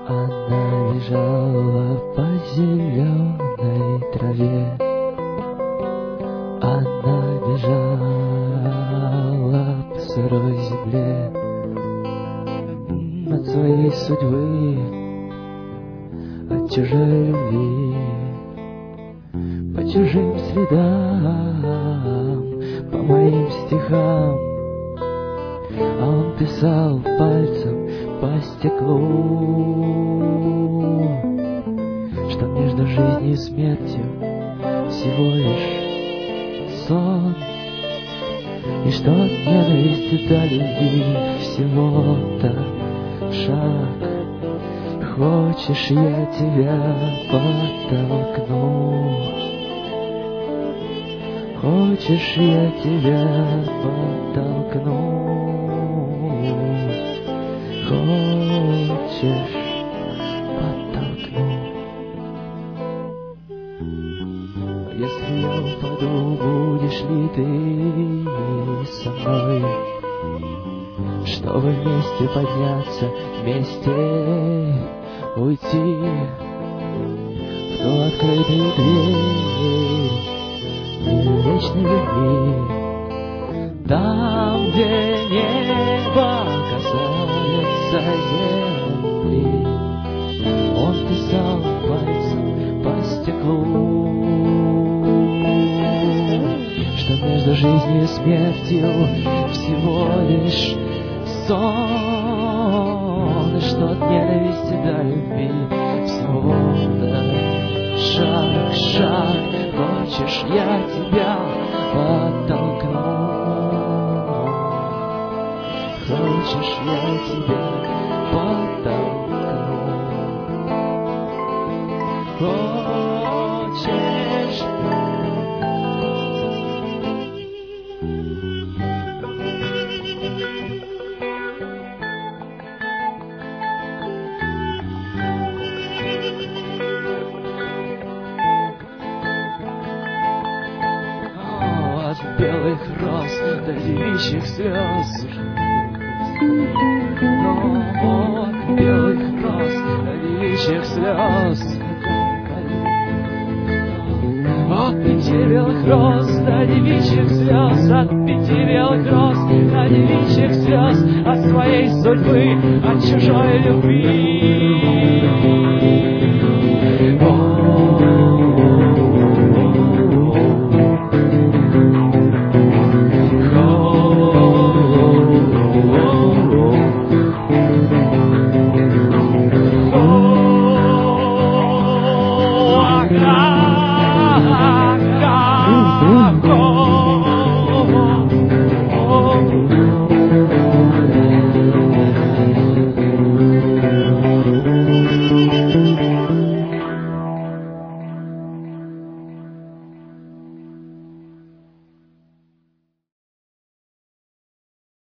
Она лежала по зеленой траве. Она бежала по сырой земле от своей судьбы, от чужой любви, по чужим следам, по моим стихам. А он писал пальцем по стеклу, что между жизнью и смертью всего лишь сон, и что от ненависти до любви всего-то шаг. Хочешь, я тебя подтолкну? Хочешь, я тебя подтолкну? Хочешь, подтолкну? Если я упаду, будешь ли ты со мной? Чтобы вместе подняться, вместе уйти в ту открытую дверь вечной любви. Там, где небо касается земли, он писал пальцем по стеклу, что между жизнью и смертью всего лишь сон, и что от ненависти до любви всего-то шаг, шаг. Хочешь, я тебя подтолкну? Хочешь, я тебя подтолкну? Хочешь? От белых роз до девичьих слез, от белых роз до девичьих слез, от 5 белых роз до девичьих слез, от 5 белых роз до девичьих слез, от своей судьбы, от чужой любви.